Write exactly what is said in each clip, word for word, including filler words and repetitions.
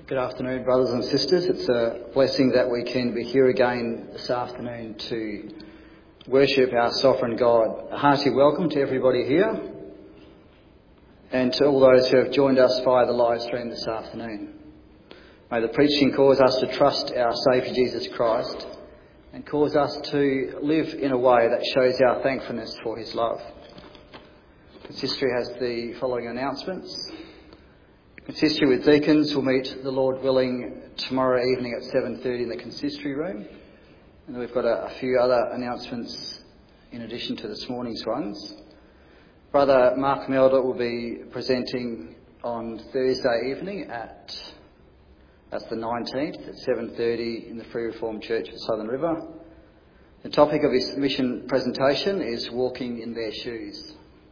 Good afternoon, brothers and sisters. It's a blessing that we can be here again this afternoon to worship our sovereign God. A hearty welcome to everybody here and to all those who have joined us via the live stream this afternoon. May the preaching cause us to trust our Saviour Jesus Christ and cause us to live in a way that shows our thankfulness for his love. Consistory has the following announcements. Consistory with deacons will meet, the Lord willing, tomorrow evening at seven thirty in the consistory room. And we've got a, a few other announcements in addition to this morning's ones. Brother Mark Melder will be presenting on Thursday evening at, that's the nineteenth, at seven thirty in the Free Reformed Church of Southern River. The topic of his mission presentation is walking in their shoes.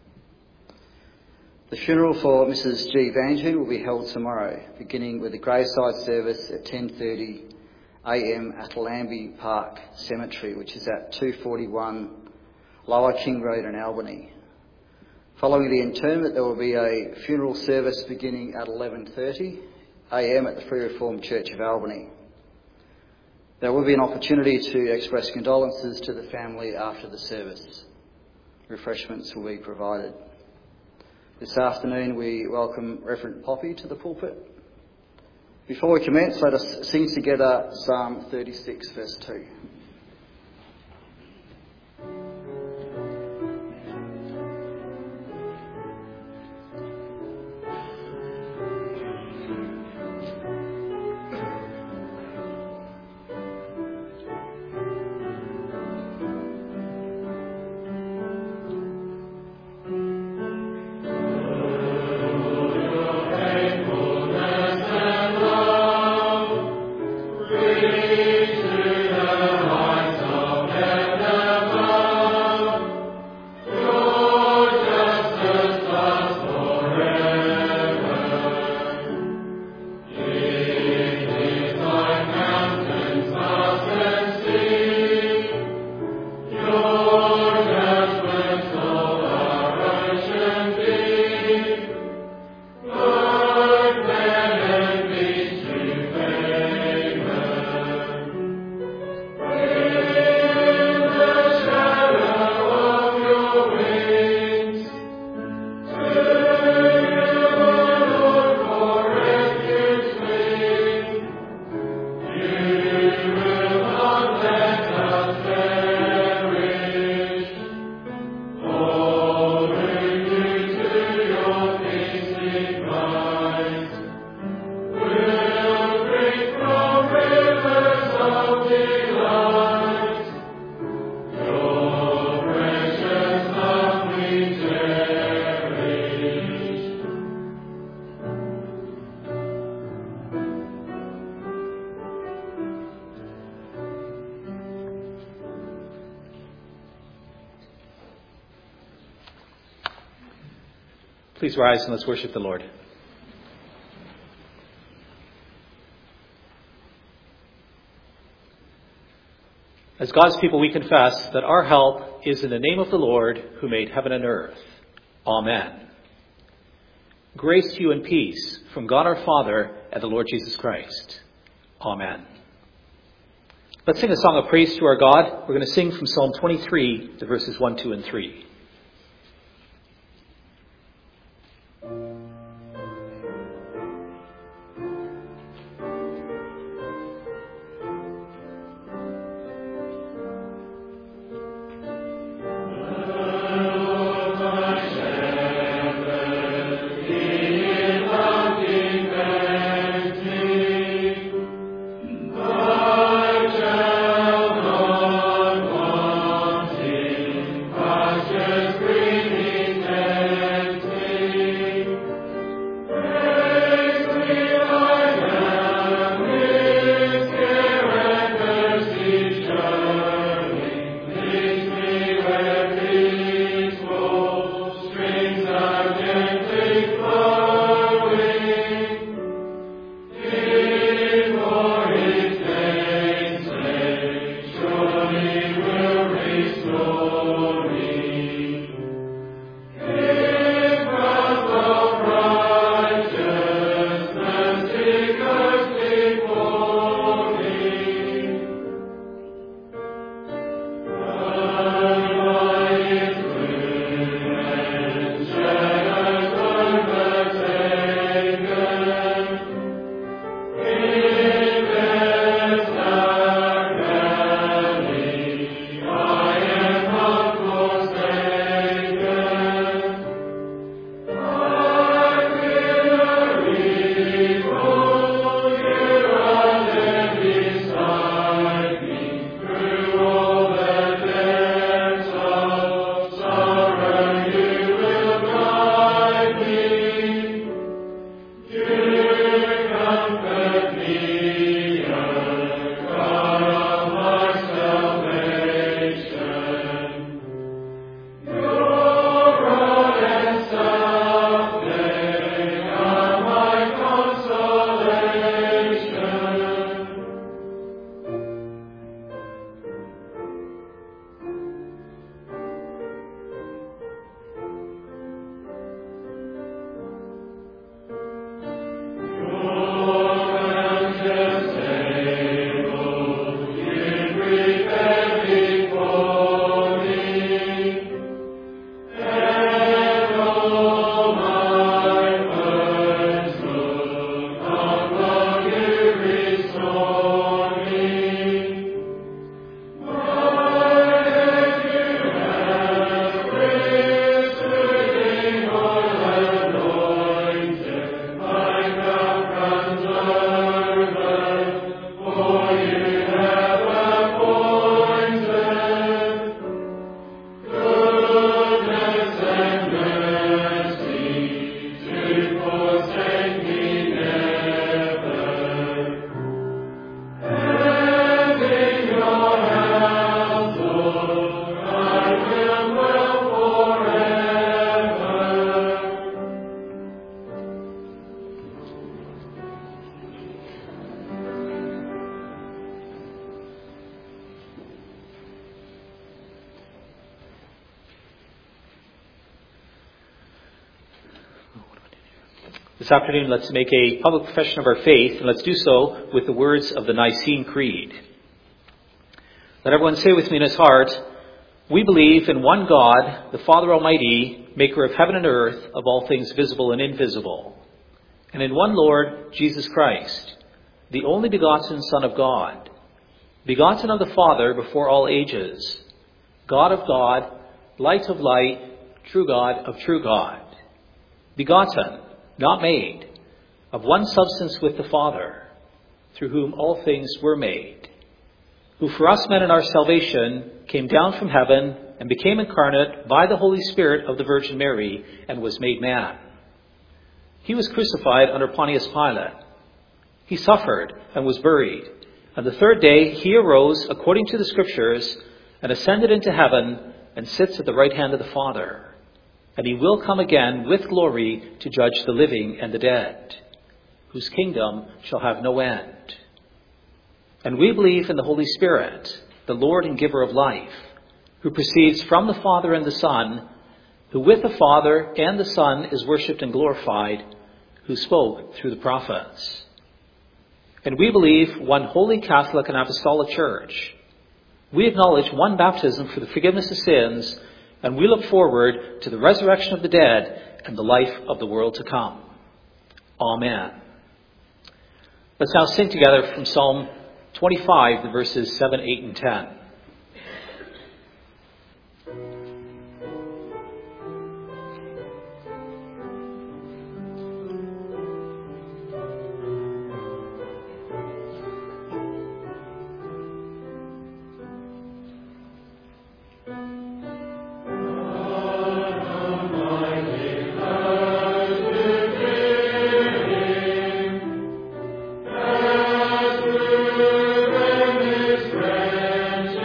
The funeral for Missus G. Vanju will be held tomorrow, beginning with a graveside service at ten thirty a m at Lambie Park Cemetery, which is at two forty-one Lower King Road in Albany. Following the interment, there will be a funeral service beginning at eleven thirty a m at the Free Reformed Church of Albany. There will be an opportunity to express condolences to the family after the service. Refreshments will be provided. This afternoon we welcome Reverend Poppy to the pulpit. Before we commence, let us sing together Psalm thirty-six, verse two. Please rise and let's worship the Lord. As God's people, we confess that our help is in the name of the Lord who made heaven and earth. Amen. Grace to you and peace from God our Father and the Lord Jesus Christ. Amen. Let's sing a song of praise to our God. We're going to sing from Psalm twenty-three, the verses one, two, and three. Passion. This afternoon, let's make a public profession of our faith, and let's do so with the words of the Nicene Creed. Let everyone say with me in his heart, "We believe in one God, the Father Almighty, maker of heaven and earth, of all things visible and invisible, and in one Lord, Jesus Christ, the only begotten Son of God, begotten of the Father before all ages, God of God, light of light, true God of true God, begotten, not made, of one substance with the Father, through whom all things were made, who for us men in our salvation came down from heaven and became incarnate by the Holy Spirit of the Virgin Mary and was made man. He was crucified under Pontius Pilate. He suffered and was buried. And the third day he arose according to the Scriptures and ascended into heaven and sits at the right hand of the Father. And he will come again with glory to judge the living and the dead, whose kingdom shall have no end. And we believe in the Holy Spirit, the Lord and giver of life, who proceeds from the Father and the Son, who with the Father and the Son is worshipped and glorified, who spoke through the prophets. And we believe one holy Catholic and Apostolic Church. We acknowledge one baptism for the forgiveness of sins, and we look forward to the resurrection of the dead and the life of the world to come. Amen. Let's now sing together from Psalm twenty-five, the verses seven, eight, and ten. Friends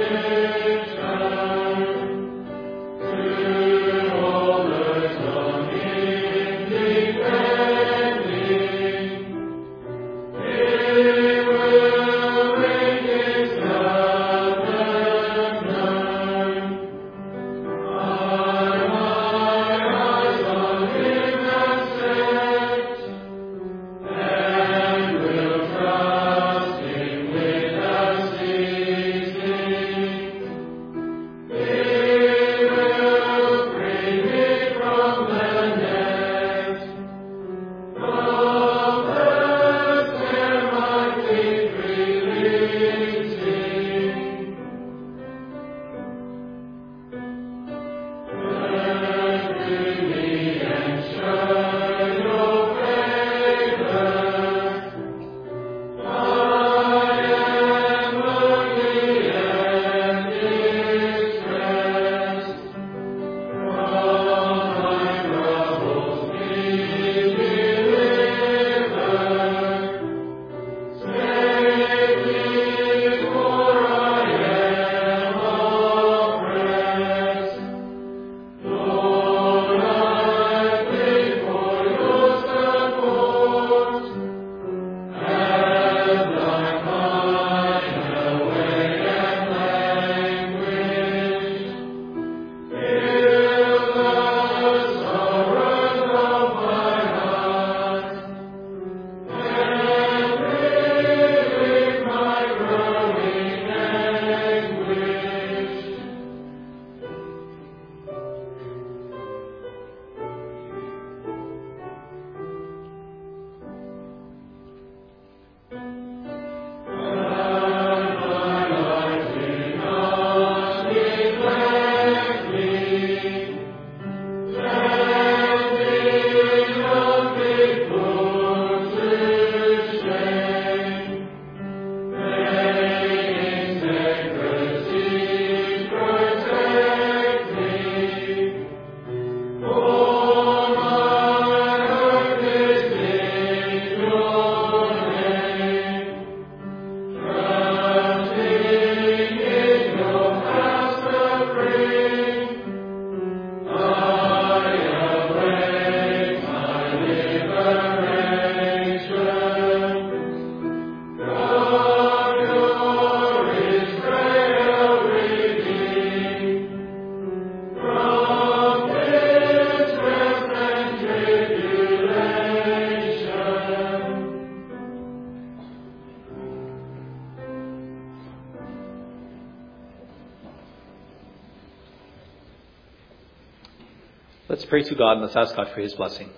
Let's pray to God and let's ask God for his blessing.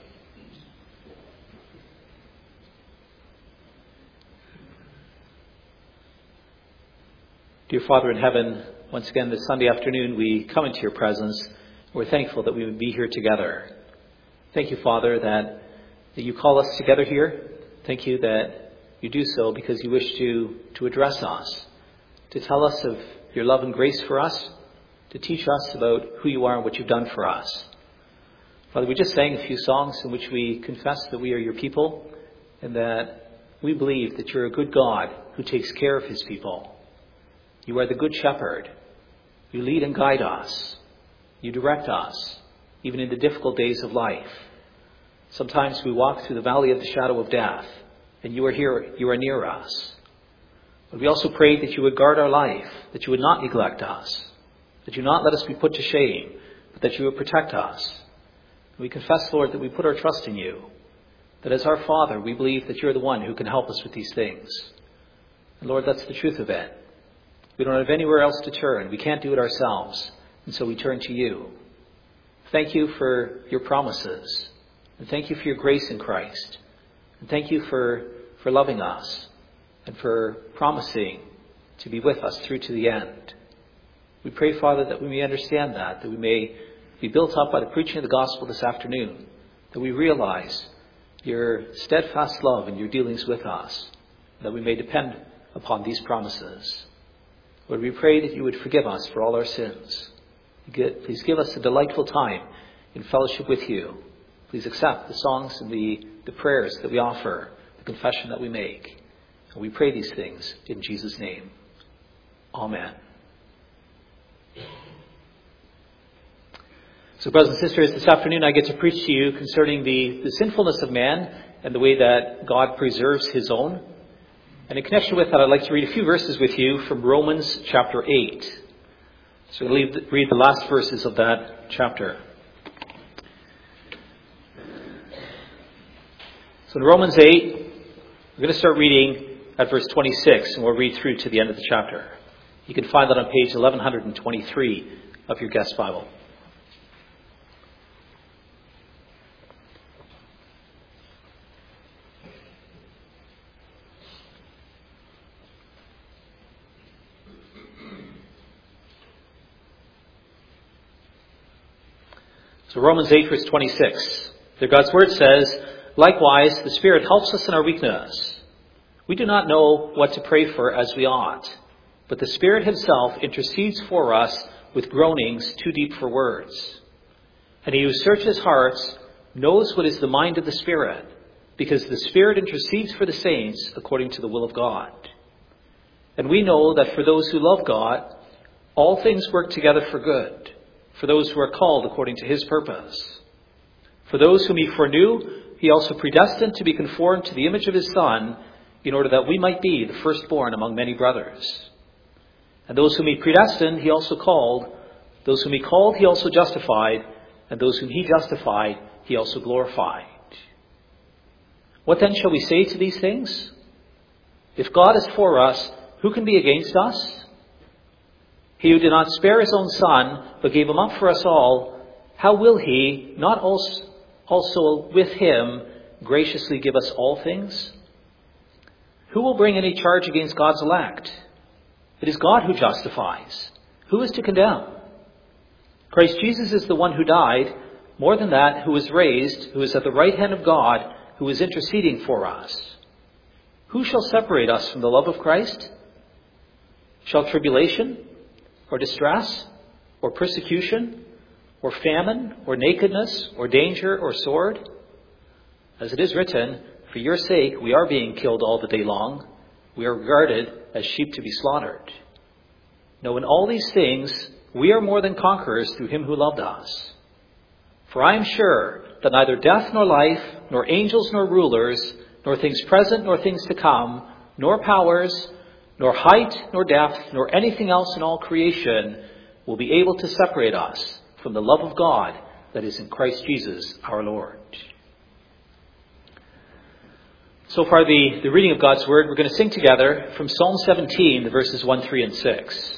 Dear Father in heaven, once again this Sunday afternoon we come into your presence. We're thankful that we would be here together. Thank you, Father, that, that you call us together here. Thank you that you do so because you wish to, to address us, to tell us of your love and grace for us, to teach us about who you are and what you've done for us. Father, we just sang a few songs in which we confess that we are your people and that we believe that you're a good God who takes care of his people. You are the good shepherd. You lead and guide us. You direct us, even in the difficult days of life. Sometimes we walk through the valley of the shadow of death, and you are here, you are near us. But we also pray that you would guard our life, that you would not neglect us, that you would not let us be put to shame, but that you would protect us. We confess, Lord, that we put our trust in you, that as our Father, we believe that you're the one who can help us with these things. And Lord, that's the truth of it. We don't have anywhere else to turn. We can't do it ourselves. And so we turn to you. Thank you for your promises. And thank you for your grace in Christ. And thank you for, for loving us and for promising to be with us through to the end. We pray, Father, that we may understand that, that we may be built up by the preaching of the gospel this afternoon, that we realize your steadfast love and your dealings with us, that we may depend upon these promises. Lord, we pray that you would forgive us for all our sins. Please give us a delightful time in fellowship with you. Please accept the songs and the, the prayers that we offer, the confession that we make. And we pray these things in Jesus' name. Amen. So, brothers and sisters, this afternoon I get to preach to you concerning the, the sinfulness of man and the way that God preserves his own. And in connection with that, I'd like to read a few verses with you from Romans chapter eight. So we'll read the last verses of that chapter. So in Romans eight, we're going to start reading at verse twenty-six, and we'll read through to the end of the chapter. You can find that on page eleven twenty-three of your guest Bible. So Romans eight, verse twenty-six. There God's word says, "Likewise, the Spirit helps us in our weakness. We do not know what to pray for as we ought, but the Spirit himself intercedes for us with groanings too deep for words. And he who searches hearts knows what is the mind of the Spirit, because the Spirit intercedes for the saints according to the will of God. And we know that for those who love God, all things work together for good, for those who are called according to his purpose. For those whom he foreknew, he also predestined to be conformed to the image of his Son, in order that we might be the firstborn among many brothers. And those whom he predestined, he also called. Those whom he called, he also justified. And those whom he justified, he also glorified. What then shall we say to these things? If God is for us, who can be against us? He who did not spare his own Son, but gave him up for us all, how will he not also, also with him graciously give us all things? Who will bring any charge against God's elect? It is God who justifies. Who is to condemn? Christ Jesus is the one who died, more than that, who was raised, who is at the right hand of God, who is interceding for us. Who shall separate us from the love of Christ? Shall tribulation, or distress, or persecution, or famine, or nakedness, or danger, or sword? As it is written, for your sake we are being killed all the day long. We are regarded as sheep to be slaughtered. No, in all these things we are more than conquerors through him who loved us. For I am sure that neither death nor life, nor angels nor rulers, nor things present nor things to come, nor powers, nor height, nor depth, nor anything else in all creation will be able to separate us from the love of God that is in Christ Jesus our Lord." So far, the, the reading of God's Word. We're going to sing together from Psalm seventeen, the verses one, three, and six.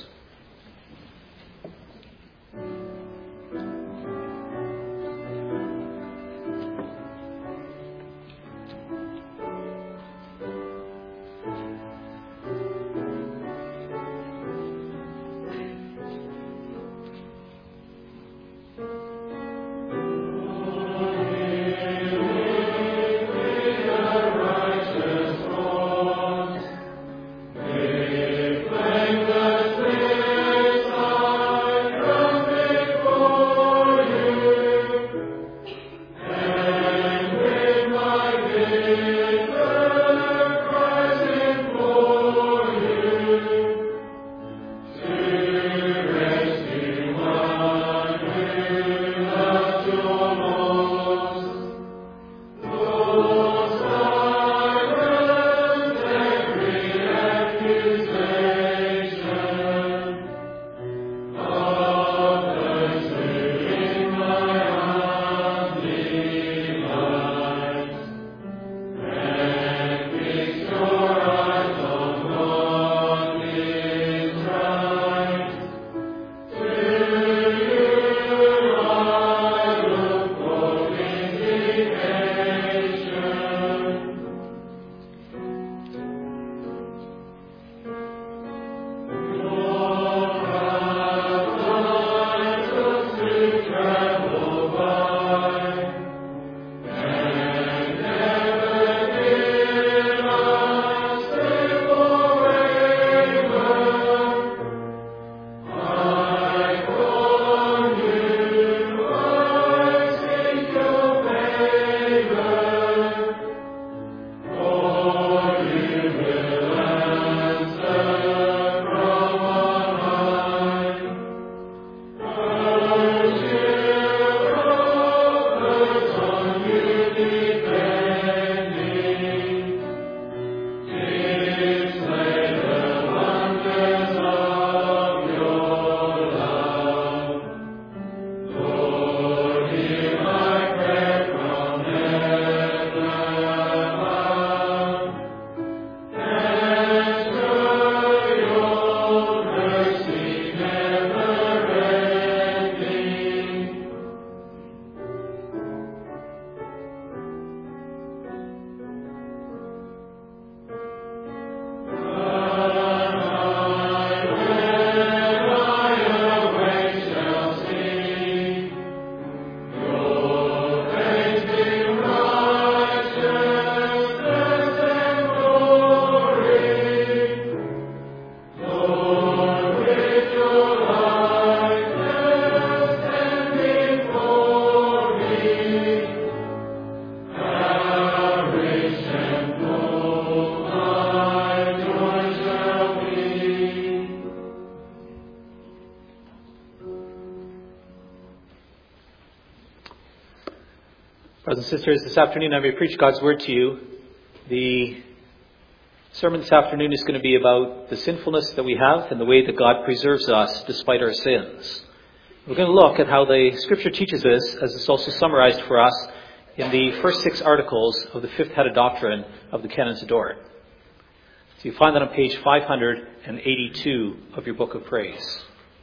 Brothers and sisters, this afternoon I may preach God's Word to you. The sermon this afternoon is going to be about the sinfulness that we have and the way that God preserves us despite our sins. We're going to look at how the Scripture teaches us, as it's also summarized for us in the first six articles of the fifth head of doctrine of the Canons of Dort. So you find that on page five hundred eighty-two of your Book of Praise.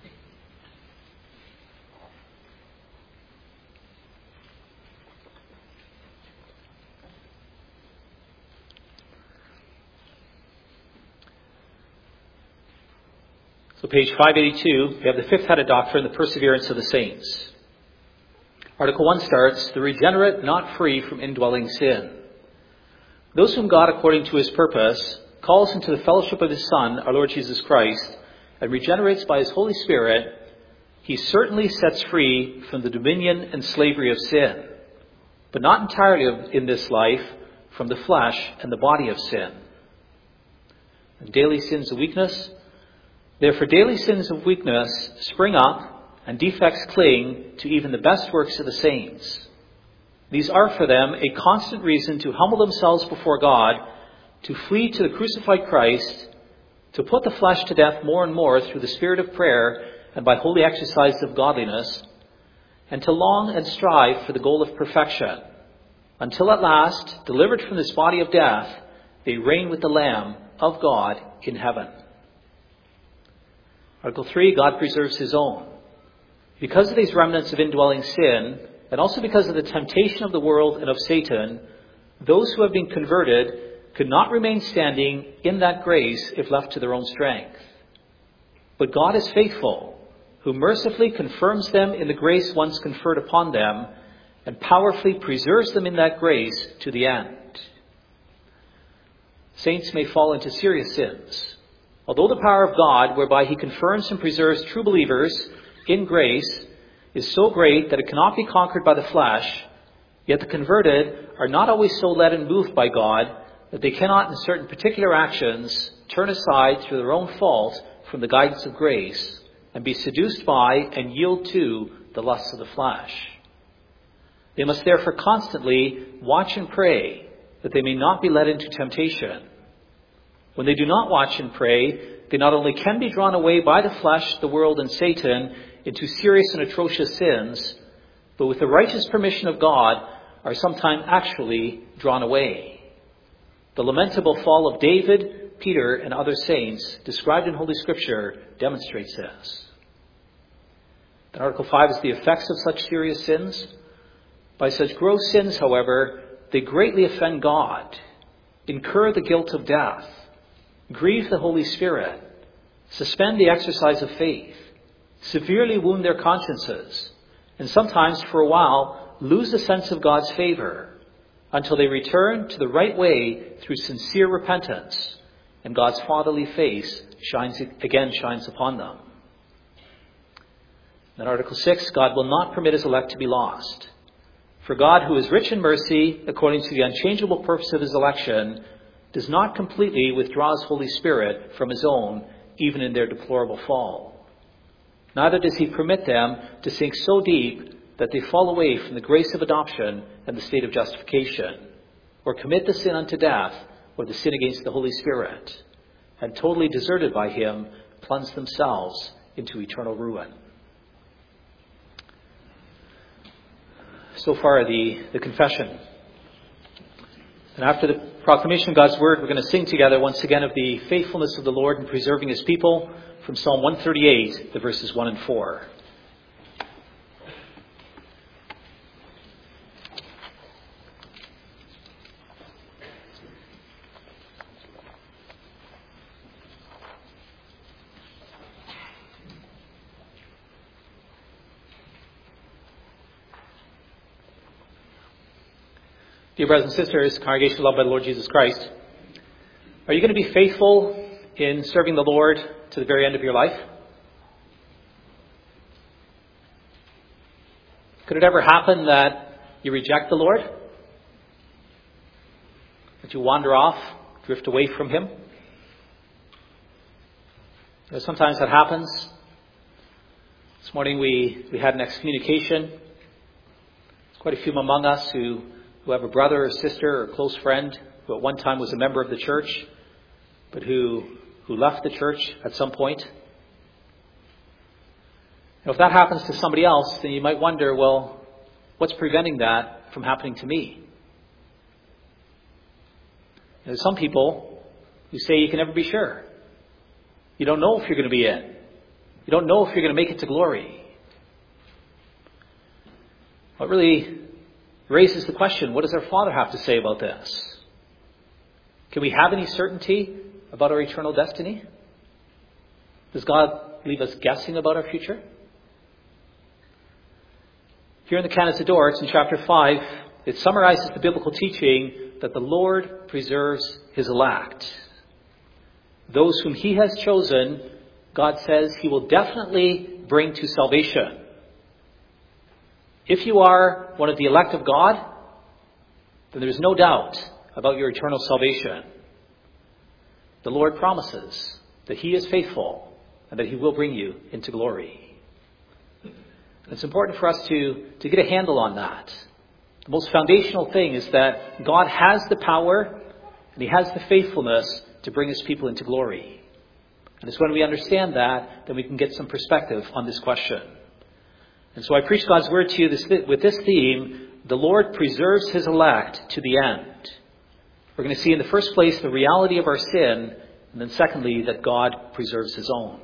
So page five eighty-two, we have the fifth head of doctrine, the perseverance of the saints. Article one starts, the regenerate not free from indwelling sin. Those whom God, according to his purpose, calls into the fellowship of his Son, our Lord Jesus Christ, and regenerates by his Holy Spirit, he certainly sets free from the dominion and slavery of sin, but not entirely in this life from the flesh and the body of sin. And daily sins of weakness. Therefore, daily sins of weakness spring up, and defects cling to even the best works of the saints. These are for them a constant reason to humble themselves before God, to flee to the crucified Christ, to put the flesh to death more and more through the spirit of prayer and by holy exercise of godliness, and to long and strive for the goal of perfection, until at last, delivered from this body of death, they reign with the Lamb of God in heaven. Article three, God preserves his own. Because of these remnants of indwelling sin, and also because of the temptation of the world and of Satan, those who have been converted could not remain standing in that grace if left to their own strength. But God is faithful, who mercifully confirms them in the grace once conferred upon them, and powerfully preserves them in that grace to the end. Saints may fall into serious sins. Although the power of God, whereby he confirms and preserves true believers in grace, is so great that it cannot be conquered by the flesh, yet the converted are not always so led and moved by God that they cannot in certain particular actions turn aside through their own fault from the guidance of grace and be seduced by and yield to the lusts of the flesh. They must therefore constantly watch and pray that they may not be led into temptation. When they do not watch and pray, they not only can be drawn away by the flesh, the world, and Satan into serious and atrocious sins, but with the righteous permission of God are sometimes actually drawn away. The lamentable fall of David, Peter, and other saints described in Holy Scripture demonstrates this. Then Article five is the effects of such serious sins. By such gross sins, however, they greatly offend God, incur the guilt of death, grieve the Holy Spirit, suspend the exercise of faith, severely wound their consciences, and sometimes for a while lose the sense of God's favor until they return to the right way through sincere repentance, and God's fatherly face shines again shines upon them. Then Article six, God will not permit his elect to be lost. For God, who is rich in mercy, according to the unchangeable purpose of his election, does not completely withdraw his Holy Spirit from his own, even in their deplorable fall. Neither does he permit them to sink so deep that they fall away from the grace of adoption and the state of justification, or commit the sin unto death, or the sin against the Holy Spirit, and totally deserted by him, plunge themselves into eternal ruin. So far, the, the confession. And after the proclamation of God's word, we're going to sing together once again of the faithfulness of the Lord in preserving his people from Psalm one thirty-eight, the verses one and four. Dear brothers and sisters, congregation loved by the Lord Jesus Christ, are you going to be faithful in serving the Lord to the very end of your life? Could it ever happen that you reject the Lord? That you wander off, drift away from him? You know, sometimes that happens. This morning we, we had an excommunication. There's quite a few among us who who have a brother or sister or close friend who at one time was a member of the church, but who, who left the church at some point. Now, if that happens to somebody else, then you might wonder, well, what's preventing that from happening to me? There's some people who say you can never be sure. You don't know if you're going to be in. You don't know if you're going to make it to glory. What really raises the question, what does our Father have to say about this? Can we have any certainty about our eternal destiny? Does God leave us guessing about our future? Here in the Canons of Dort, in chapter five, it summarizes the biblical teaching that the Lord preserves his elect. Those whom he has chosen, God says he will definitely bring to salvation. If you are one of the elect of God, then there is no doubt about your eternal salvation. The Lord promises that he is faithful and that he will bring you into glory. It's important for us to, to get a handle on that. The most foundational thing is that God has the power and he has the faithfulness to bring his people into glory. And it's when we understand that, then we can get some perspective on this question. And so I preach God's word to you this, with this theme, the Lord preserves his elect to the end. We're going to see in the first place the reality of our sin, and then secondly, that God preserves his own.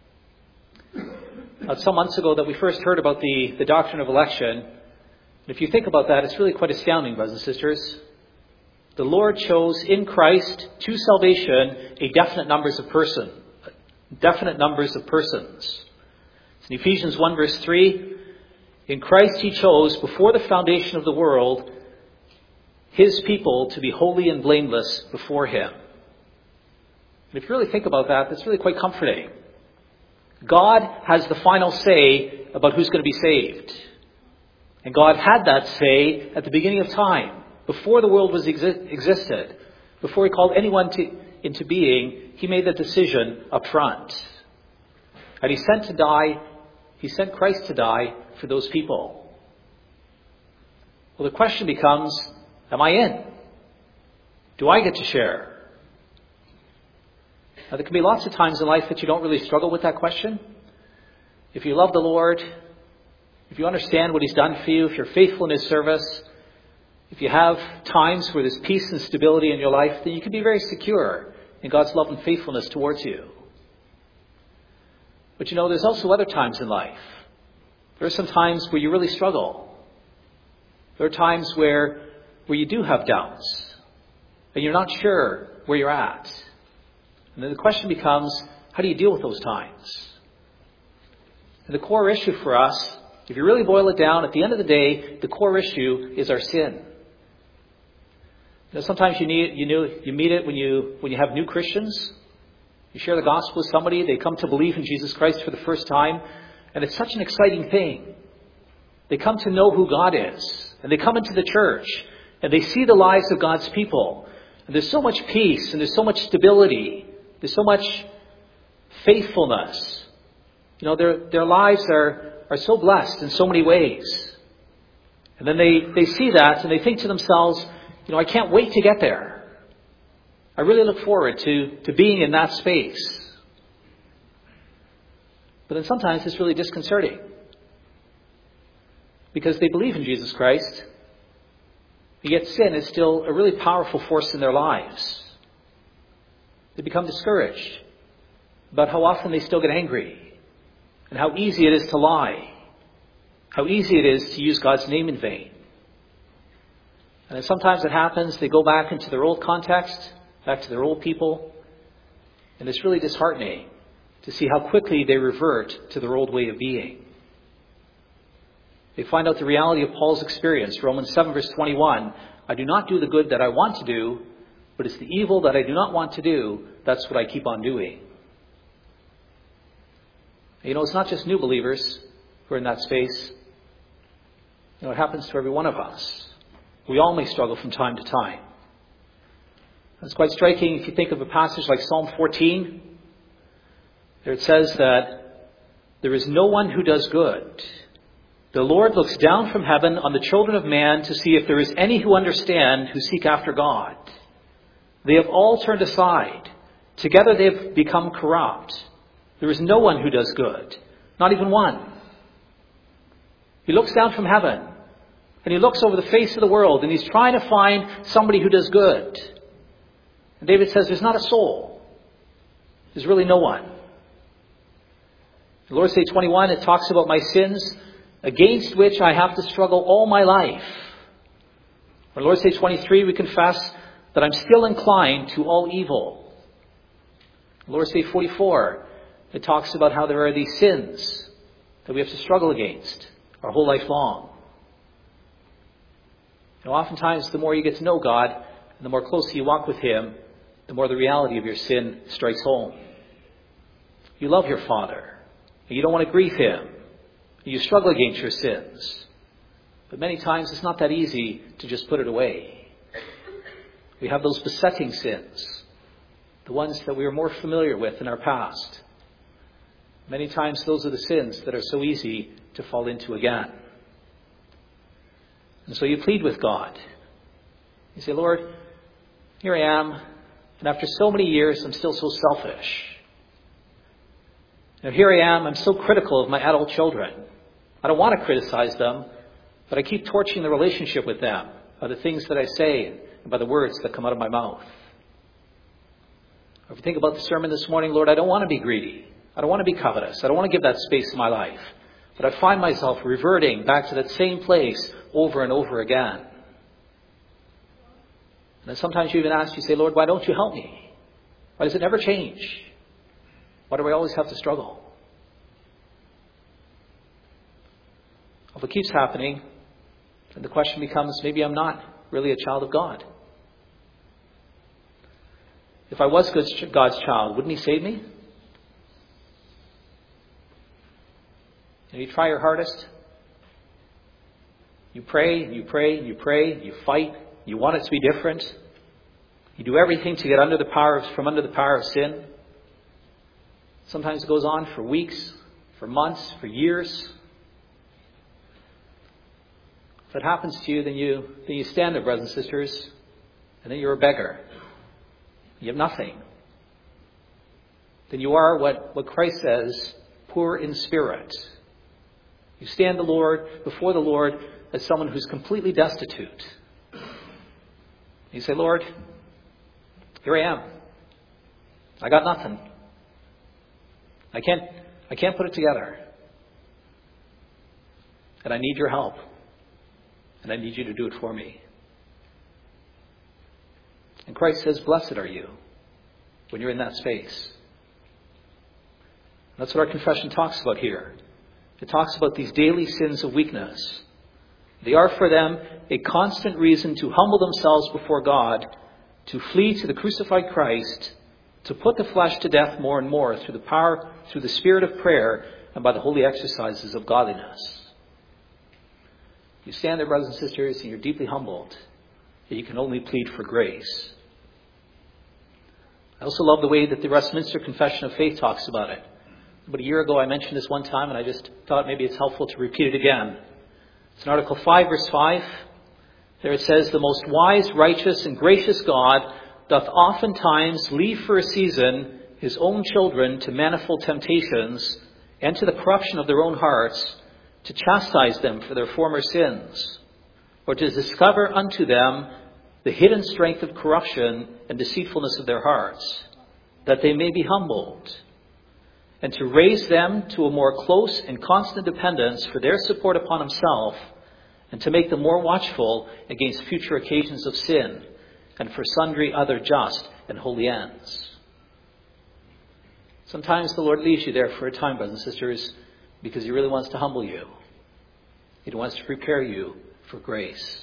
Now, some months ago that we first heard about the, the doctrine of election. And if you think about that, it's really quite astounding, brothers and sisters. The Lord chose in Christ to salvation a definite numbers of person, definite numbers of persons. In Ephesians one verse three, in Christ he chose before the foundation of the world his people to be holy and blameless before him. And if you really think about that, that's really quite comforting. God has the final say about who's going to be saved. And God had that say at the beginning of time, before the world was exi- existed, before he called anyone to, into being, he made the decision up front. And he sent to die, he sent Christ to die for those people. Well, the question becomes, am I in? Do I get to share? Now, there can be lots of times in life that you don't really struggle with that question. If you love the Lord, if you understand what he's done for you, if you're faithful in his service, if you have times where there's peace and stability in your life, then you can be very secure in God's love and faithfulness towards you. But you know, there's also other times in life. There are some times where you really struggle. There are times where, where you do have doubts, and you're not sure where you're at. And then the question becomes, how do you deal with those times? And the core issue for us, if you really boil it down, at the end of the day, the core issue is our sin. You know, sometimes you need, you know, you meet it when you when you have new Christians. You share the gospel with somebody, they come to believe in Jesus Christ for the first time, and it's such an exciting thing. They come to know who God is, and they come into the church, and they see the lives of God's people. And there's so much peace, and there's so much stability. There's so much faithfulness. You know, their their lives are, are so blessed in so many ways. And then they, they see that and they think to themselves, you know, I can't wait to get there. I really look forward to, to being in that space. But then sometimes it's really disconcerting. Because they believe in Jesus Christ, yet sin is still a really powerful force in their lives. They become discouraged about how often they still get angry and how easy it is to lie, how easy it is to use God's name in vain. And then sometimes it happens, they go back into their old context, back to their old people, and it's really disheartening to see how quickly they revert to their old way of being. They find out the reality of Paul's experience, Romans seven verse twenty-one, I do not do the good that I want to do, but it's the evil that I do not want to do, that's what I keep on doing. You know, it's not just new believers who are in that space. You know, it happens to every one of us. We all may struggle from time to time. It's quite striking if you think of a passage like Psalm fourteen. There it says that there is no one who does good. The Lord looks down from heaven on the children of man to see if there is any who understand, who seek after God. They have all turned aside. Together they have become corrupt. There is no one who does good, not even one. He looks down from heaven, and he looks over the face of the world, and he's trying to find somebody who does good. And David says, there's not a soul. There's really no one. In Lord's Day twenty-one, it talks about my sins, against which I have to struggle all my life. In Lord's Day twenty-three, we confess that I'm still inclined to all evil. In Lord's Day forty-four, it talks about how there are these sins that we have to struggle against our whole life long. And oftentimes, the more you get to know God, and the more closely you walk with Him, the more the reality of your sin strikes home. You love your Father, and you don't want to grieve Him. You struggle against your sins. But many times it's not that easy to just put it away. We have those besetting sins, the ones that we are more familiar with in our past. Many times those are the sins that are so easy to fall into again. And so you plead with God. You say, Lord, here I am, and after so many years I'm still so selfish. Now here I am, I'm so critical of my adult children. I don't want to criticize them, but I keep torching the relationship with them by the things that I say and by the words that come out of my mouth. Or if you think about the sermon this morning, Lord, I don't want to be greedy. I don't want to be covetous. I don't want to give that space in my life. But I find myself reverting back to that same place over and over again. And then sometimes you even ask, you say, Lord, why don't you help me? Why does it never change? Why do I always have to struggle? If it keeps happening, then the question becomes, maybe I'm not really a child of God. If I was God's child, wouldn't He save me? And you try your hardest. You pray, and you pray, and you pray, and you fight. You want it to be different. You do everything to get under the power of, from under the power of sin. Sometimes it goes on for weeks, for months, for years. If it happens to you, then you then you stand there, brothers and sisters, and then you're a beggar. You have nothing. Then you are what, what Christ says, poor in spirit. You stand the Lord before the Lord as someone who's completely destitute. You say, Lord, here I am. I got nothing. I can't I can't put it together. And I need your help. And I need you to do it for me. And Christ says, blessed are you when you're in that space. That's what our confession talks about here. It talks about these daily sins of weakness. They are for them a constant reason to humble themselves before God, to flee to the crucified Christ, to put the flesh to death more and more through the power, through the spirit of prayer, and by the holy exercises of godliness. You stand there, brothers and sisters, and you're deeply humbled, that you can only plead for grace. I also love the way that the Westminster Confession of Faith talks about it. About a year ago, I mentioned this one time, and I just thought maybe it's helpful to repeat it again. It's in Article five, verse five. There it says, the most wise, righteous, and gracious God doth oftentimes leave for a season His own children to manifold temptations and to the corruption of their own hearts, to chastise them for their former sins, or to discover unto them the hidden strength of corruption and deceitfulness of their hearts, that they may be humbled, and to raise them to a more close and constant dependence for their support upon Himself, and to make them more watchful against future occasions of sin, and for sundry other just and holy ends. Sometimes the Lord leaves you there for a time, brothers and sisters, because He really wants to humble you. He wants to prepare you for grace.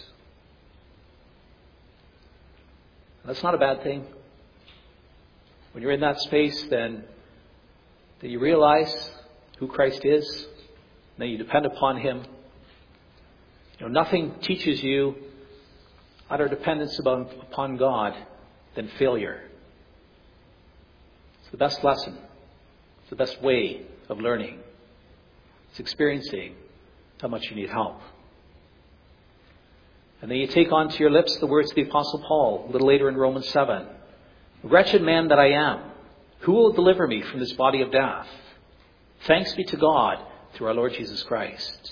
That's not a bad thing. When you're in that space, then that you realize who Christ is, and that you depend upon Him. You know, nothing teaches you utter dependence upon, upon God than failure. It's the best lesson. It's the best way of learning. It's experiencing how much you need help. And then you take onto your lips the words of the Apostle Paul, a little later in Romans seven. Wretched man that I am, who will deliver me from this body of death? Thanks be to God through our Lord Jesus Christ.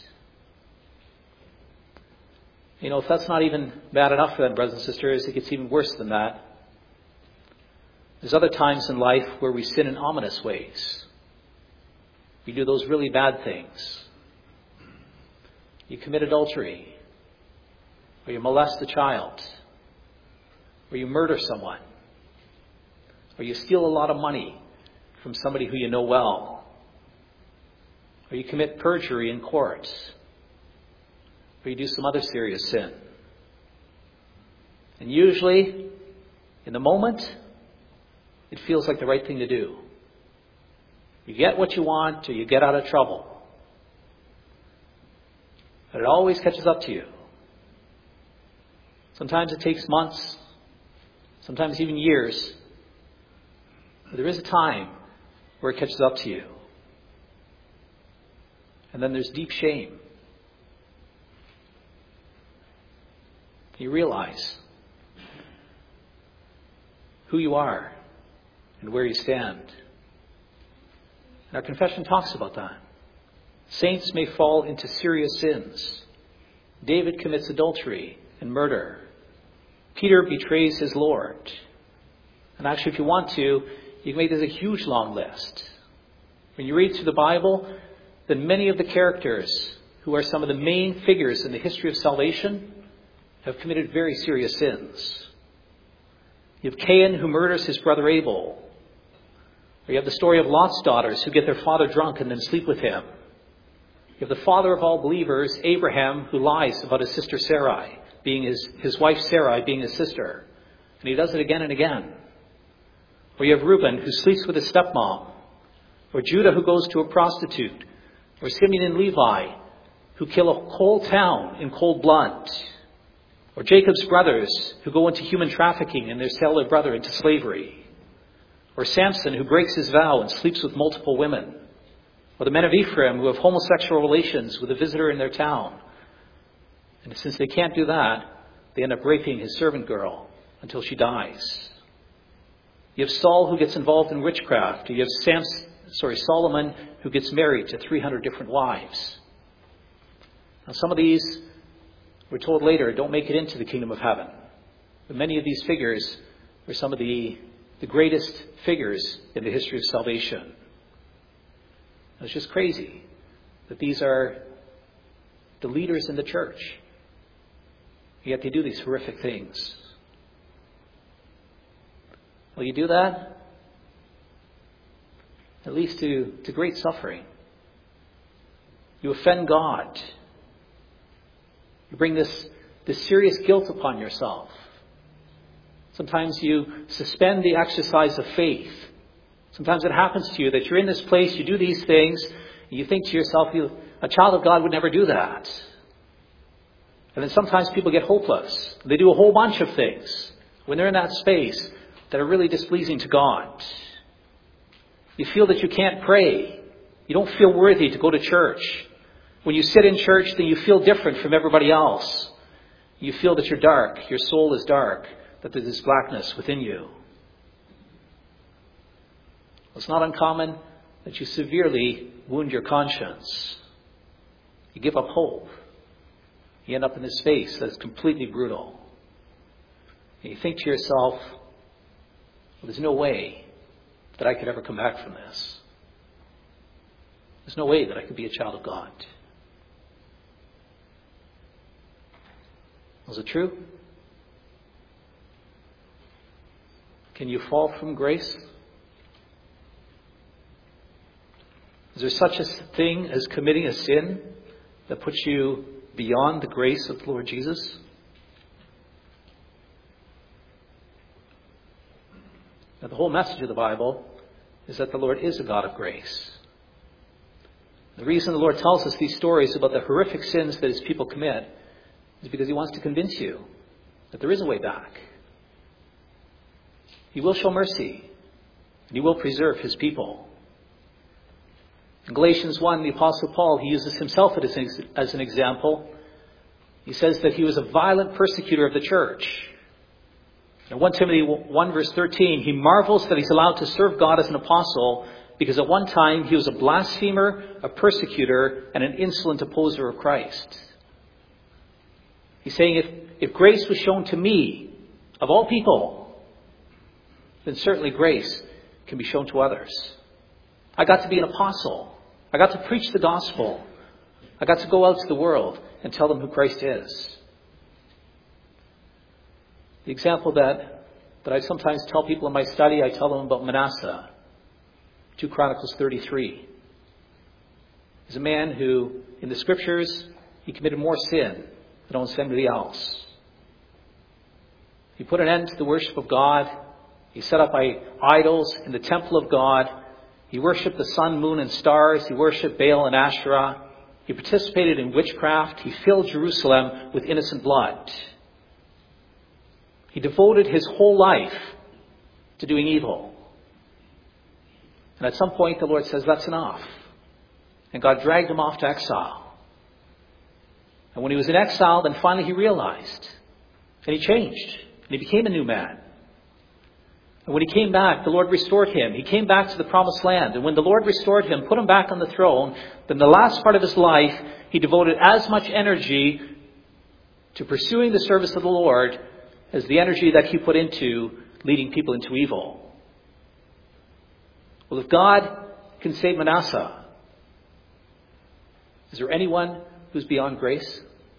You know, if that's not even bad enough then, brothers and sisters, it gets even worse than that. There's other times in life where we sin in ominous ways. We do those really bad things. You commit adultery, or you molest a child, or you murder someone, or you steal a lot of money from somebody who you know well, or you commit perjury in court, or you do some other serious sin. And usually, in the moment, it feels like the right thing to do. You get what you want, or you get out of trouble. But it always catches up to you. Sometimes it takes months, sometimes even years. But there is a time where it catches up to you. And then there's deep shame. You realize who you are and where you stand. And our confession talks about that. Saints may fall into serious sins. David commits adultery and murder. Peter betrays his Lord. And actually, if you want to, you can make this a huge long list. When you read through the Bible, then many of the characters who are some of the main figures in the history of salvation have committed very serious sins. You have Cain, who murders his brother Abel. Or you have the story of Lot's daughters who get their father drunk and then sleep with him. You have the father of all believers, Abraham, who lies about his sister Sarai, being his, his wife Sarai being his sister. And he does it again and again. Or you have Reuben, who sleeps with his stepmom. Or Judah, who goes to a prostitute. Or Simeon and Levi, who kill a whole town in cold blood. Or Jacob's brothers, who go into human trafficking and they sell their brother into slavery. Or Samson, who breaks his vow and sleeps with multiple women. Or the men of Ephraim, who have homosexual relations with a visitor in their town. And since they can't do that, they end up raping his servant girl until she dies. You have Saul, who gets involved in witchcraft. You have Samson, sorry, Solomon, who gets married to three hundred different wives. Now, some of these, we're told later, don't make it into the kingdom of heaven. But many of these figures are some of the, the greatest figures in the history of salvation. It's just crazy that these are the leaders in the church. Yet they do these horrific things. Will you do that? It leads to, to great suffering. You offend God. You bring this, this serious guilt upon yourself. Sometimes you suspend the exercise of faith. Sometimes it happens to you that you're in this place, you do these things, and you think to yourself, you, a child of God would never do that. And then sometimes people get hopeless. They do a whole bunch of things when they're in that space that are really displeasing to God. You feel that you can't pray. You don't feel worthy to go to church. When you sit in church, then you feel different from everybody else. You feel that you're dark, your soul is dark, that there's this blackness within you. It's not uncommon that you severely wound your conscience. You give up hope. You end up in this space that's completely brutal. And you think to yourself, well, there's no way that I could ever come back from this. There's no way that I could be a child of God. Was it true? Can you fall from grace? Is there such a thing as committing a sin that puts you beyond the grace of the Lord Jesus? Now, the whole message of the Bible is that the Lord is a God of grace. The reason the Lord tells us these stories about the horrific sins that his people commit is because he wants to convince you that there is a way back. He will show mercy, and he will preserve his people. In Galatians one, the Apostle Paul, he uses himself as an, as an example. He says that he was a violent persecutor of the church. In First Timothy one verse thirteen, he marvels that he's allowed to serve God as an apostle because at one time he was a blasphemer, a persecutor, and an insolent opposer of Christ. He's saying if, if grace was shown to me, of all people, then certainly grace can be shown to others. I got to be an apostle. I got to preach the gospel. I got to go out to the world and tell them who Christ is. The example that, that I sometimes tell people in my study, I tell them about Manasseh, Second Chronicles thirty-three. He's a man who, in the scriptures, he committed more sin than almost anybody else. He put an end to the worship of God. He set up idols in the temple of God. He worshipped the sun, moon, and stars. He worshipped Baal and Asherah. He participated in witchcraft. He filled Jerusalem with innocent blood. He devoted his whole life to doing evil. And at some point, the Lord says, that's enough. And God dragged him off to exile. And when he was in exile, then finally he realized. And he changed. And he became a new man. And when he came back, the Lord restored him. He came back to the promised land. And when the Lord restored him, put him back on the throne, then the last part of his life, he devoted as much energy to pursuing the service of the Lord as the energy that he put into leading people into evil. Well, if God can save Manasseh, is there anyone who's beyond grace?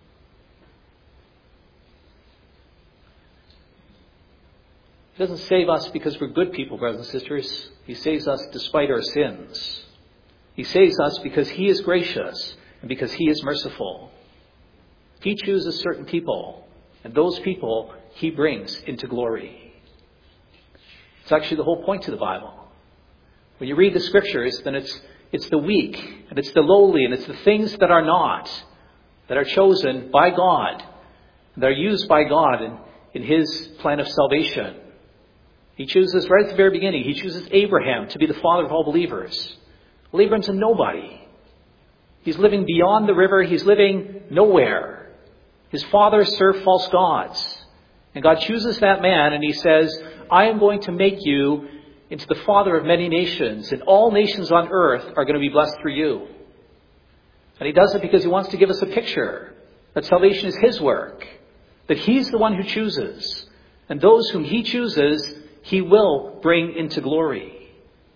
He doesn't save us because we're good people, brothers and sisters. He saves us despite our sins. He saves us because he is gracious and because he is merciful. He chooses certain people, and those people he brings into glory. It's actually the whole point to the Bible. When you read the scriptures, then it's it's the weak, and it's the lowly, and it's the things that are not, that are chosen by God, that are used by God in, in his plan of salvation. He chooses, right at the very beginning, he chooses Abraham to be the father of all believers. Well, Abraham's a nobody. He's living beyond the river. He's living nowhere. His father served false gods. And God chooses that man and he says, I am going to make you into the father of many nations, and all nations on earth are going to be blessed through you. And he does it because he wants to give us a picture that salvation is his work, that he's the one who chooses. And those whom he chooses, he will bring into glory.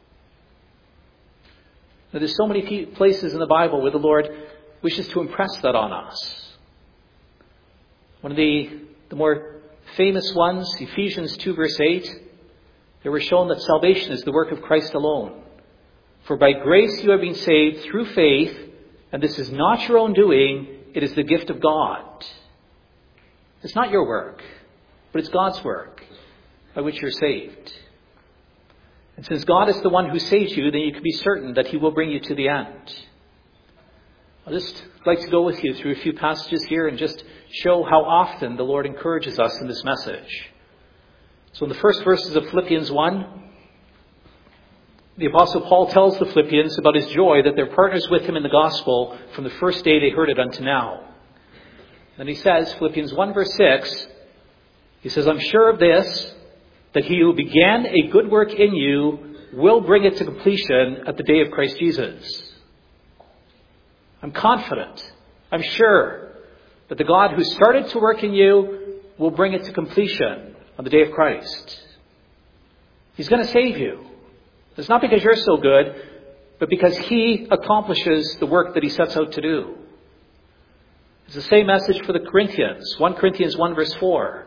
Now, there's so many places in the Bible where the Lord wishes to impress that on us. One of the, the more famous ones, Ephesians two verse eight, they were shown that salvation is the work of Christ alone. For by grace you have been saved through faith, and this is not your own doing, it is the gift of God. It's not your work, but it's God's work by which you're saved. And since God is the one who saves you, then you can be certain that he will bring you to the end. I'll just like to go with you through a few passages here and just show how often the Lord encourages us in this message. So in the first verses of Philippians one, the Apostle Paul tells the Philippians about his joy that they're partners with him in the gospel from the first day they heard it unto now. And he says, Philippians one verse six, he says, I'm sure of this, that he who began a good work in you will bring it to completion at the day of Christ Jesus. I'm confident, I'm sure that the God who started to work in you will bring it to completion on the day of Christ. He's going to save you. It's not because you're so good, but because he accomplishes the work that he sets out to do. It's the same message for the Corinthians. First Corinthians one verse four.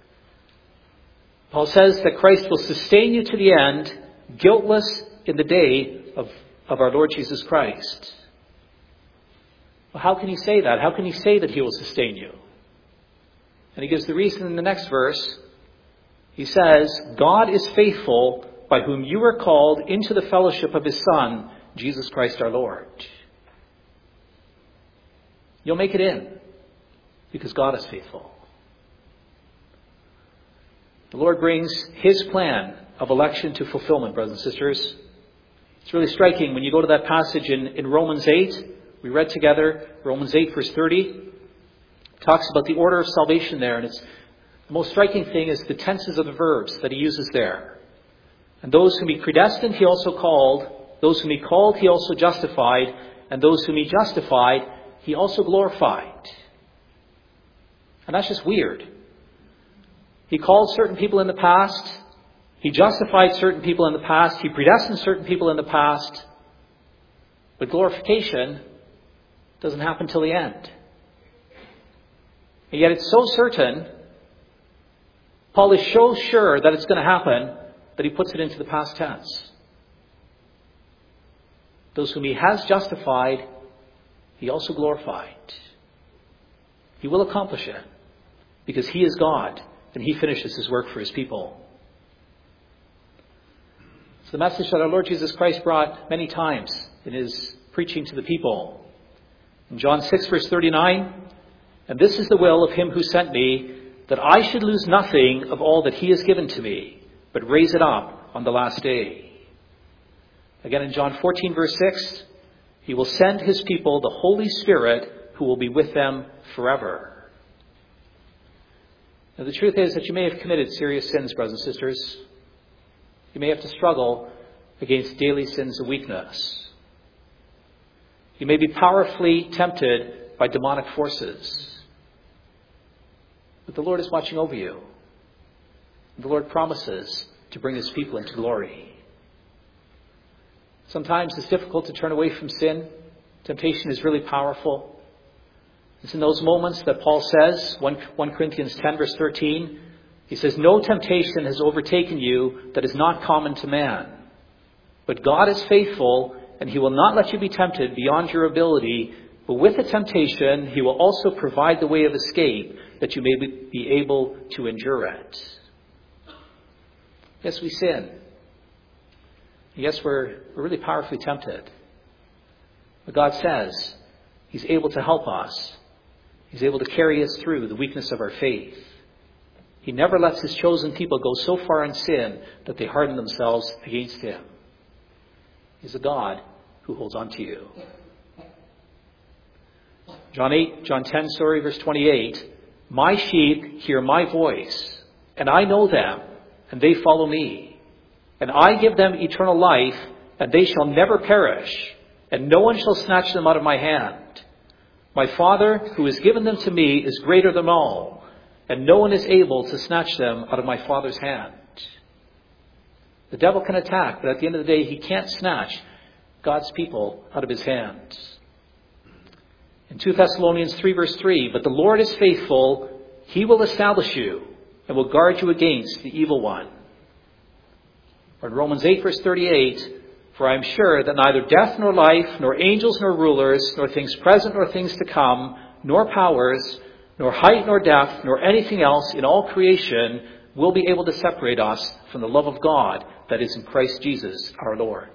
Paul says that Christ will sustain you to the end, guiltless in the day of, of our Lord Jesus Christ. Well, how can he say that? How can he say that he will sustain you? And he gives the reason in the next verse. He says, God is faithful, by whom you are called into the fellowship of his Son, Jesus Christ our Lord. You'll make it in because God is faithful. The Lord brings his plan of election to fulfillment, brothers and sisters. It's really striking when you go to that passage in, in Romans eight. We read together Romans eight verse thirty. It talks about the order of salvation there. And it's the most striking thing is the tenses of the verbs that he uses there. And those whom he predestined, he also called. Those whom he called, he also justified. And those whom he justified, he also glorified. And that's just weird. He called certain people in the past. He justified certain people in the past. He predestined certain people in the past. But glorification doesn't happen till the end. And yet it's so certain, Paul is so sure that it's going to happen, that he puts it into the past tense. Those whom he has justified, he also glorified. He will accomplish it because he is God and he finishes his work for his people. It's the message that our Lord Jesus Christ brought many times in his preaching to the people. In John six verse thirty-nine, and this is the will of him who sent me, that I should lose nothing of all that he has given to me, but raise it up on the last day. Again in John fourteen verse six, he will send his people the Holy Spirit who will be with them forever. Now the truth is that you may have committed serious sins, brothers and sisters. You may have to struggle against daily sins of weakness. You may be powerfully tempted by demonic forces. But the Lord is watching over you. The Lord promises to bring his people into glory. Sometimes it's difficult to turn away from sin. Temptation is really powerful. It's in those moments that Paul says, First Corinthians ten verse thirteen, he says, no temptation has overtaken you that is not common to man. But God is faithful, and he will not let you be tempted beyond your ability. But with the temptation, he will also provide the way of escape that you may be able to endure it. Yes, we sin. Yes, we're, we're really powerfully tempted. But God says he's able to help us. He's able to carry us through the weakness of our faith. He never lets his chosen people go so far in sin that they harden themselves against him. He's a God who holds on to you. John eight, John ten, sorry, verse twenty-eight. My sheep hear my voice, and I know them, and they follow me. And I give them eternal life, and they shall never perish, and no one shall snatch them out of my hand. My Father, who has given them to me, is greater than all, and no one is able to snatch them out of my Father's hand. The devil can attack, but at the end of the day, he can't snatch God's people out of his hands. In Second Thessalonians three verse three, but the Lord is faithful, he will establish you and will guard you against the evil one. Or in Romans eight verse thirty-eight, for I am sure that neither death nor life, nor angels nor rulers, nor things present nor things to come, nor powers, nor height nor depth, nor anything else in all creation will be able to separate us from the love of God that is in Christ Jesus our Lord.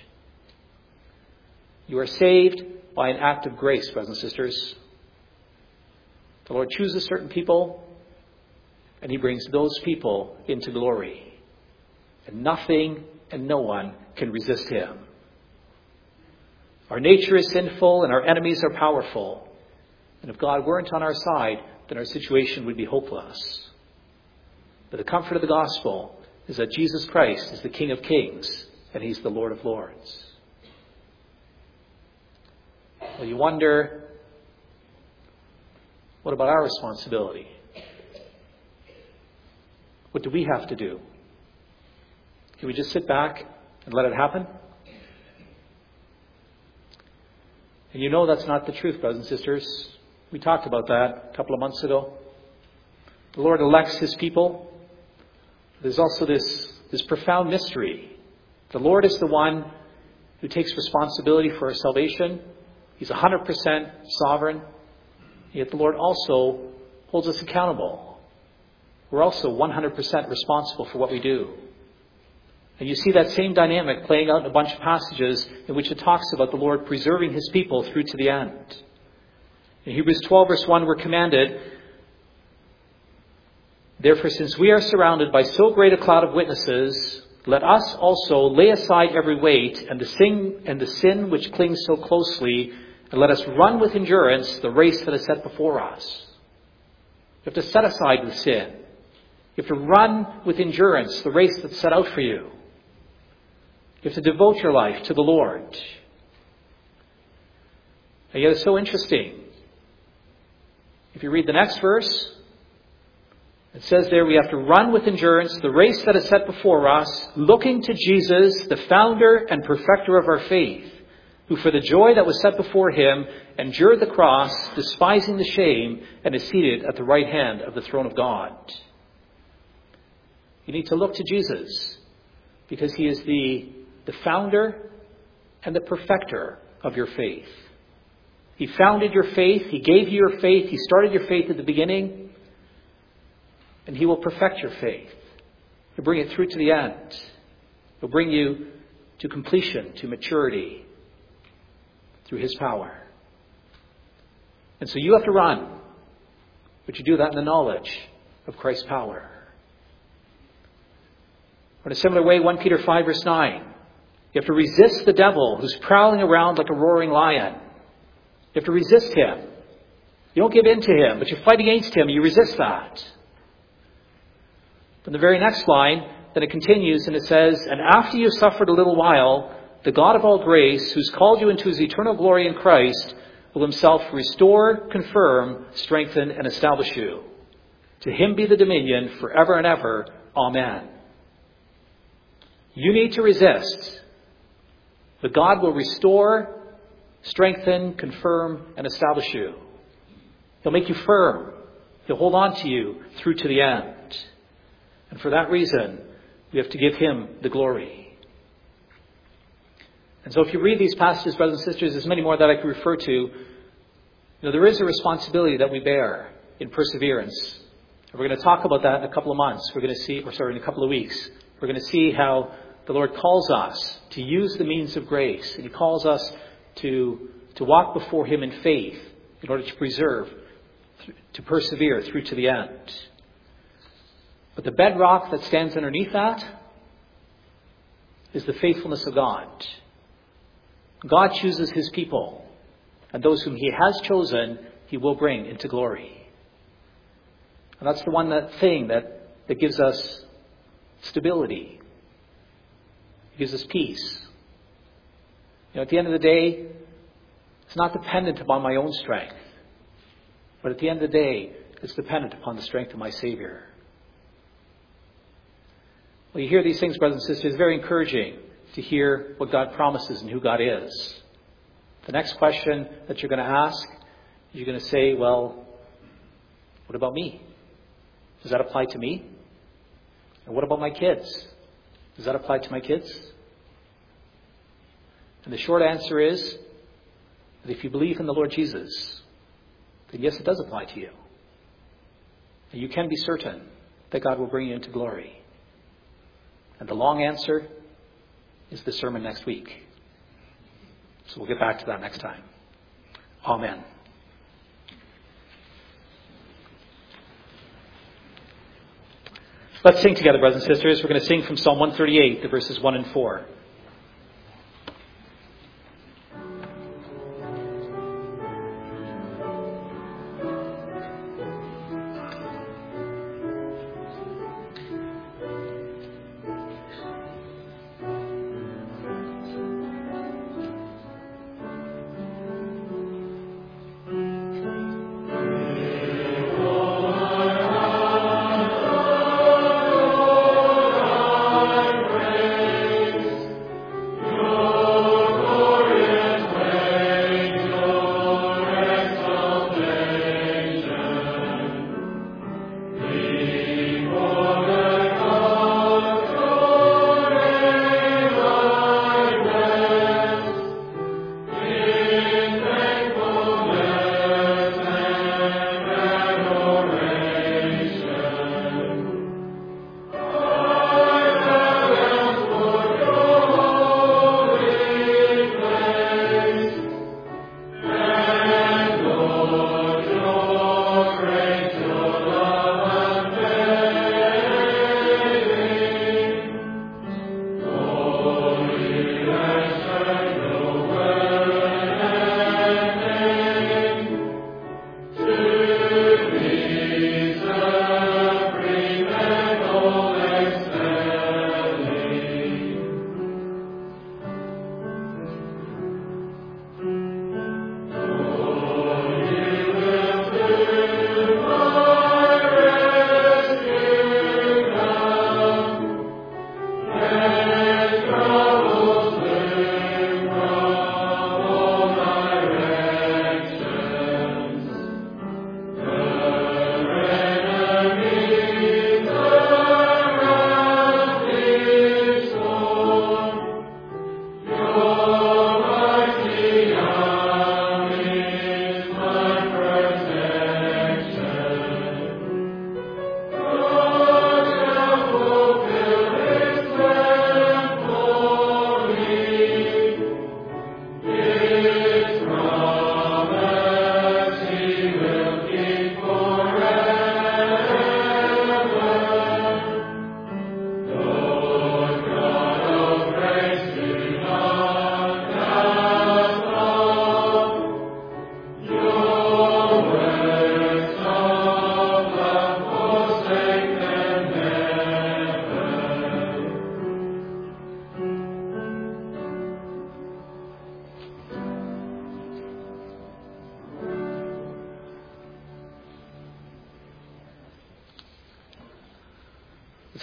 You are saved by an act of grace, brothers and sisters. The Lord chooses certain people, and he brings those people into glory. And nothing and no one can resist him. Our nature is sinful, and our enemies are powerful. And if God weren't on our side, then our situation would be hopeless. But the comfort of the gospel is that Jesus Christ is the King of Kings, and he's the Lord of Lords. Well, you wonder, what about our responsibility? What do we have to do? Can we just sit back and let it happen? And you know that's not the truth, brothers and sisters. We talked about that a couple of months ago. The Lord elects his people. There's also this, this profound mystery. The Lord is the one who takes responsibility for our salvation. He's one hundred percent sovereign. Yet the Lord also holds us accountable. We're also one hundred percent responsible for what we do. And you see that same dynamic playing out in a bunch of passages in which it talks about the Lord preserving his people through to the end. In Hebrews twelve verse one, we're commanded, therefore, since we are surrounded by so great a cloud of witnesses, let us also lay aside every weight and the sin, and the sin which clings so closely, and let us run with endurance the race that is set before us. You have to set aside the sin. You have to run with endurance the race that's set out for you. You have to devote your life to the Lord. And yet it's so interesting. If you read the next verse, it says there we have to run with endurance the race that is set before us, looking to Jesus, the founder and perfecter of our faith, who for the joy that was set before him endured the cross, despising the shame, and is seated at the right hand of the throne of God. You need to look to Jesus because he is the, the founder and the perfecter of your faith. He founded your faith. He gave you your faith. He started your faith at the beginning. And he will perfect your faith. He'll bring it through to the end. He'll bring you to completion, to maturity, through his power. And so you have to run. But you do that in the knowledge of Christ's power. In a similar way, First Peter five verse nine. You have to resist the devil who's prowling around like a roaring lion. You have to resist him. You don't give in to him, but you fight against him. You resist that. In the very next line, then it continues and it says, and after you have suffered a little while, the God of all grace, who's called you into his eternal glory in Christ, will himself restore, confirm, strengthen, and establish you. To him be the dominion forever and ever. Amen. You need to resist. But God will restore, strengthen, confirm, and establish you. He'll make you firm. He'll hold on to you through to the end. And for that reason, we have to give him the glory. And so if you read these passages, brothers and sisters, there's many more that I could refer to. You know, there is a responsibility that we bear in perseverance. And we're going to talk about that in a couple of months. We're going to see, or sorry, in a couple of weeks. We're going to see how the Lord calls us to use the means of grace. And he calls us to, to walk before him in faith in order to preserve, to persevere through to the end. But the bedrock that stands underneath that is the faithfulness of God. God chooses his people, and those whom he has chosen, he will bring into glory. And that's the one that thing that, that gives us stability. It gives us peace. You know, at the end of the day, it's not dependent upon my own strength. But at the end of the day, it's dependent upon the strength of my Savior. Well, you hear these things, brothers and sisters, it's very encouraging to hear what God promises and who God is. The next question that you're going to ask, you're going to say, well, what about me? Does that apply to me? And what about my kids? Does that apply to my kids? And the short answer is that if you believe in the Lord Jesus, then yes, it does apply to you. And you can be certain that God will bring you into glory. And the long answer is the sermon next week. So we'll get back to that next time. Amen. Let's sing together, brothers and sisters. We're going to sing from Psalm one thirty-eight, the verses one and four.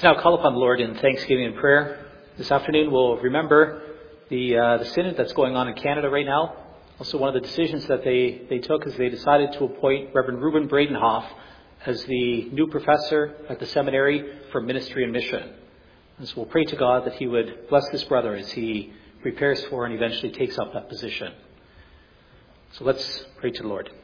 Now call upon the Lord in thanksgiving and prayer. This afternoon we'll remember the uh, the synod that's going on in Canada right now. Also, one of the decisions that they, they took is they decided to appoint Reverend Ruben Bradenhoff as the new professor at the seminary for ministry and mission. And so we'll pray to God that he would bless this brother as he prepares for and eventually takes up that position. So let's pray to the Lord.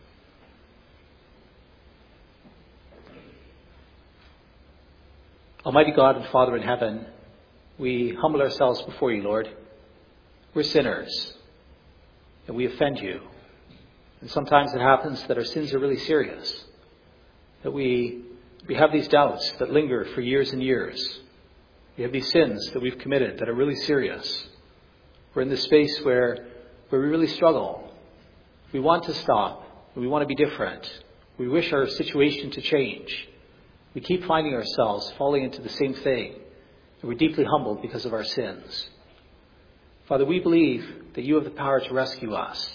Almighty God and Father in heaven, we humble ourselves before you, Lord. We're sinners, and we offend you. And sometimes it happens that our sins are really serious, that we, we have these doubts that linger for years and years. We have these sins that we've committed that are really serious. We're in this space where, where we really struggle. We want to stop, and we want to be different. We wish our situation to change. We keep finding ourselves falling into the same thing, and we're deeply humbled because of our sins. Father, we believe that you have the power to rescue us.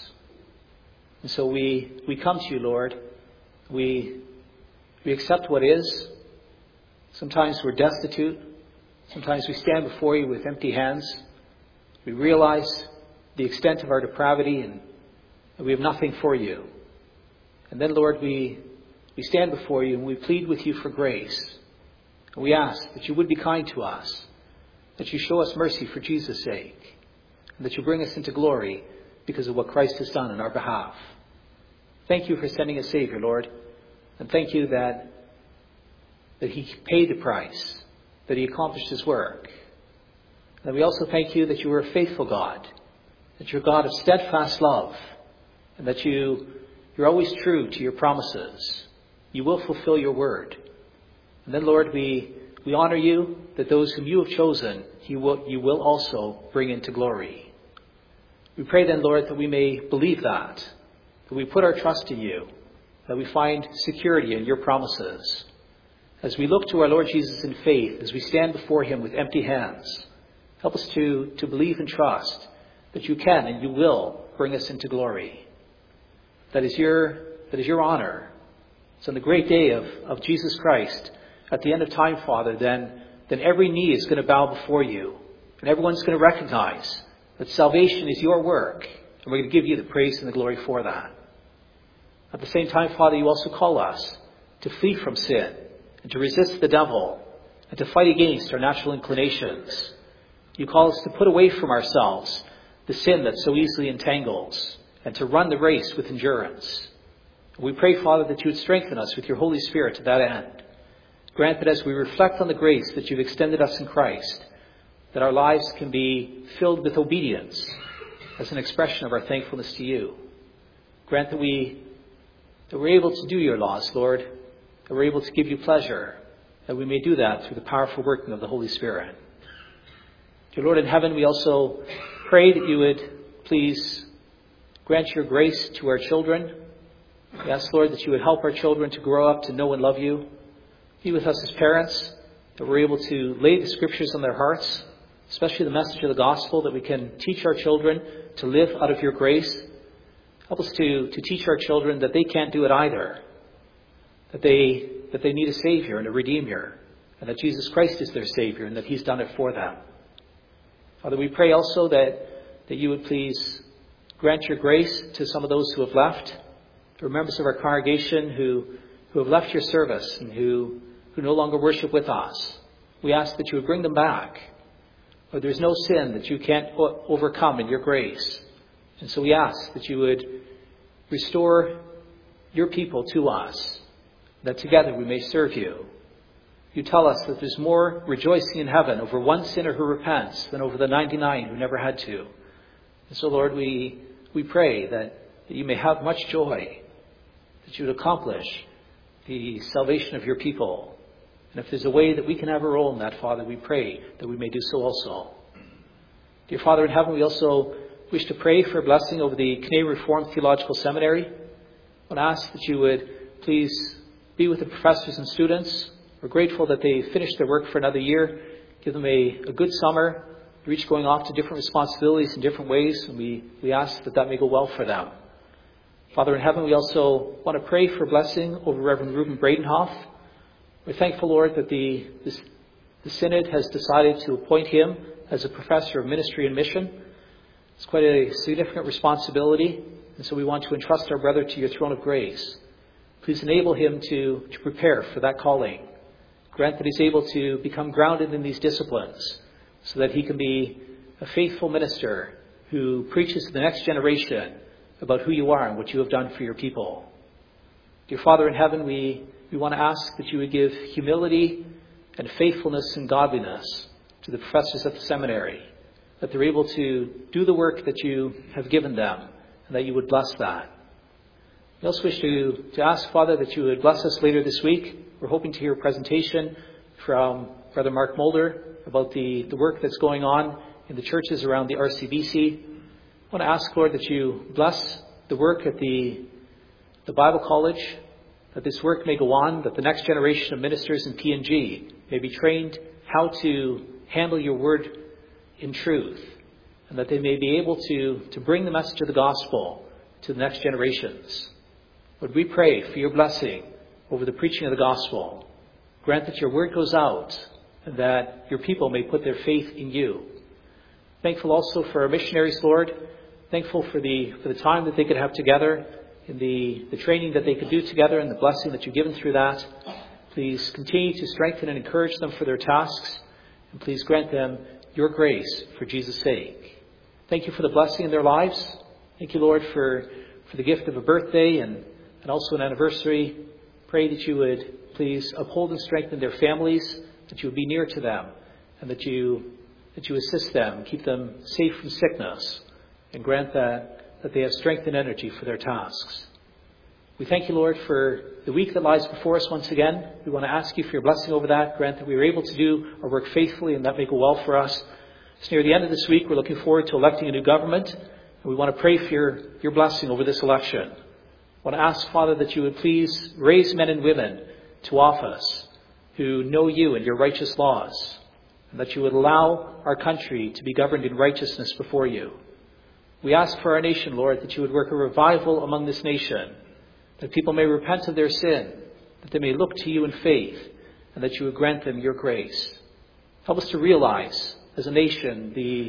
And so we, we come to you, Lord. We, we accept what is. Sometimes we're destitute. Sometimes we stand before you with empty hands. We realize the extent of our depravity and that we have nothing for you. And then, Lord, we We stand before you and we plead with you for grace. And we ask that you would be kind to us, that you show us mercy for Jesus' sake, and that you bring us into glory because of what Christ has done on our behalf. Thank you for sending a Savior, Lord, and thank you that, that he paid the price, that he accomplished his work. And we also thank you that you are a faithful God, that you're a God of steadfast love, and that you, you're always true to your promises. You will fulfill your word. And then, Lord, we, we honor you that those whom you have chosen, you will, you will also bring into glory. We pray then, Lord, that we may believe that, that we put our trust in you, that we find security in your promises. As we look to our Lord Jesus in faith, as we stand before him with empty hands, help us to, to believe and trust that you can and you will bring us into glory. That is your, that is your honor. So on the great day of, of Jesus Christ, at the end of time, Father, then, then every knee is going to bow before you. And everyone's going to recognize that salvation is your work. And we're going to give you the praise and the glory for that. At the same time, Father, you also call us to flee from sin and to resist the devil and to fight against our natural inclinations. You call us to put away from ourselves the sin that so easily entangles and to run the race with endurance. We pray, Father, that you would strengthen us with your Holy Spirit to that end. Grant that as we reflect on the grace that you've extended us in Christ, that our lives can be filled with obedience as an expression of our thankfulness to you. Grant that, we, that we're able to do your laws, Lord, that we're able to give you pleasure, that we may do that through the powerful working of the Holy Spirit. Dear Lord in heaven, we also pray that you would please grant your grace to our children. We ask, Lord, that you would help our children to grow up to know and love you. Be with us as parents, that we're able to lay the scriptures on their hearts, especially the message of the gospel, that we can teach our children to live out of your grace. Help us to, to teach our children that they can't do it either, that they, that they need a Savior and a Redeemer, and that Jesus Christ is their Savior and that he's done it for them. Father, we pray also that, that you would please grant your grace to some of those who have left. There are members of our congregation who, who have left your service and who, who no longer worship with us. We ask that you would bring them back. Lord, there's no sin that you can't o- overcome in your grace. And so we ask that you would restore your people to us, that together we may serve you. You tell us that there's more rejoicing in heaven over one sinner who repents than over the ninety-nine who never had to. And so, Lord, we, we pray that, that you may have much joy, that you would accomplish the salvation of your people. And if there's a way that we can have a role in that, Father, we pray that we may do so also. Dear Father in heaven, we also wish to pray for a blessing over the Canadian Reformed Theological Seminary. I want to ask that you would please be with the professors and students. We're grateful that they finished their work for another year. Give them a, a good summer. They're each going off to different responsibilities in different ways, and we, we ask that that may go well for them. Father in heaven, we also want to pray for blessing over Reverend Ruben Bradenhoff. We're thankful, Lord, that the, this, The Synod has decided to appoint him as a professor of ministry and mission. It's quite a significant responsibility, and so we want to entrust our brother to your throne of grace. Please enable him to, to prepare for that calling. Grant that he's able to become grounded in these disciplines so that he can be a faithful minister who preaches to the next generation about who you are and what you have done for your people. Dear Father in heaven, we, we want to ask that you would give humility and faithfulness and godliness to the professors at the seminary, that they're able to do the work that you have given them, and that you would bless that. We also wish to, to ask, Father, that you would bless us later this week. We're hoping to hear a presentation from Brother Mark Mulder about the, the work that's going on in the churches around the R C B C. I want to ask, Lord, that you bless the work at the, the Bible College, that this work may go on, that the next generation of ministers in P N G may be trained how to handle your word in truth, and that they may be able to, to bring the message of the gospel to the next generations. Lord, we pray for your blessing over the preaching of the gospel. Grant that your word goes out and that your people may put their faith in you. Thankful also for our missionaries, Lord. Thankful for the for the time that they could have together, in the, the training that they could do together, and the blessing that you've given through that. Please continue to strengthen and encourage them for their tasks, and please grant them your grace for Jesus' sake. Thank you for the blessing in their lives. Thank you, Lord, for, for the gift of a birthday and, and also an anniversary. Pray that you would please uphold and strengthen their families, that you would be near to them, and that you that you assist them, keep them safe from sickness, and grant that, that they have strength and energy for their tasks. We thank you, Lord, for the week that lies before us once again. We want to ask you for your blessing over that. Grant that we are able to do our work faithfully and that may go well for us. It's near the end of this week. We're looking forward to electing a new government, and we want to pray for your, your blessing over this election. I want to ask, Father, that you would please raise men and women to office who know you and your righteous laws, and that you would allow our country to be governed in righteousness before you. We ask for our nation, Lord, that you would work a revival among this nation, that people may repent of their sin, that they may look to you in faith, and that you would grant them your grace. Help us to realize, as a nation, the,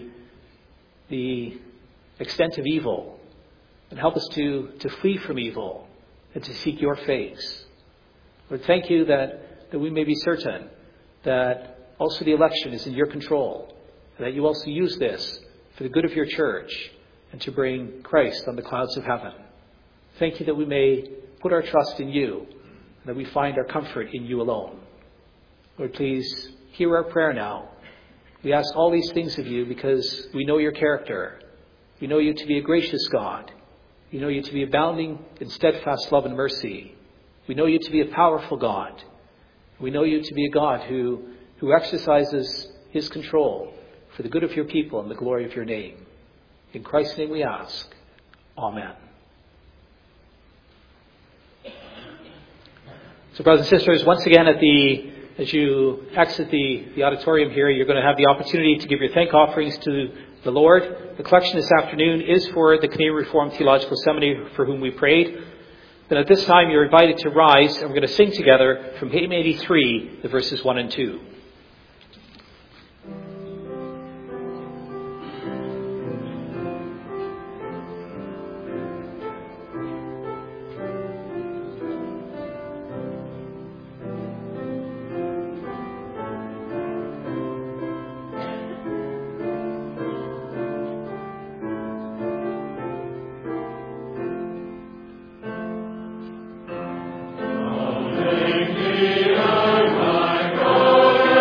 the extent of evil, and help us to, to flee from evil and to seek your face. Lord, thank you that, that we may be certain that also the election is in your control, and that you also use this for the good of your church and to bring Christ on the clouds of heaven. Thank you that we may put our trust in you, and that we find our comfort in you alone. Lord, please hear our prayer now. We ask all these things of you because we know your character. We know you to be a gracious God. We know you to be abounding in steadfast love and mercy. We know you to be a powerful God. We know you to be a God who, who exercises his control for the good of your people and the glory of your name. In Christ's name we ask. Amen. So, brothers and sisters, once again, at the as you exit the, the auditorium here, you're going to have the opportunity to give your thank offerings to the Lord. The collection this afternoon is for the Canadian Reformed Theological Seminary, for whom we prayed. Then at this time, you're invited to rise, and we're going to sing together from hymn eighty-three, the verses one and two. Make me, O my God.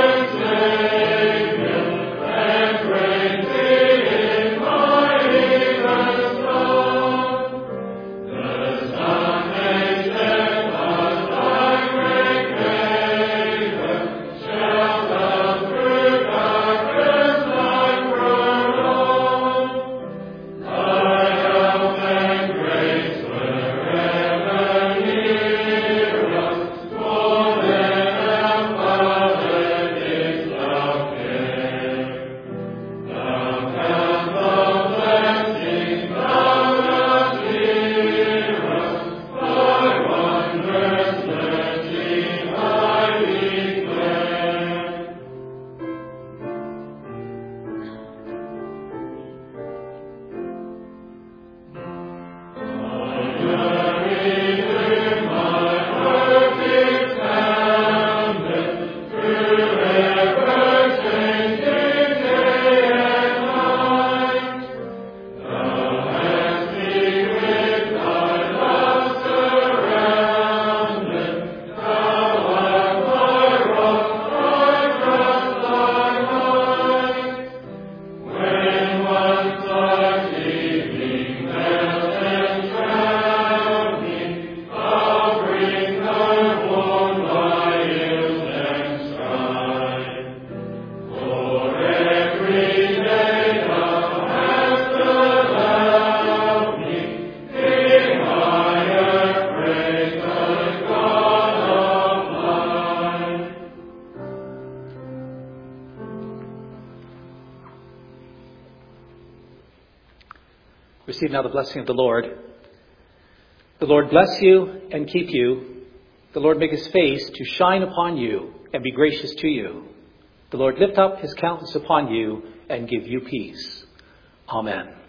receive now the blessing of the Lord. The Lord bless you and keep you. The Lord make his face to shine upon you and be gracious to you. The Lord lift up his countenance upon you and give you peace. Amen.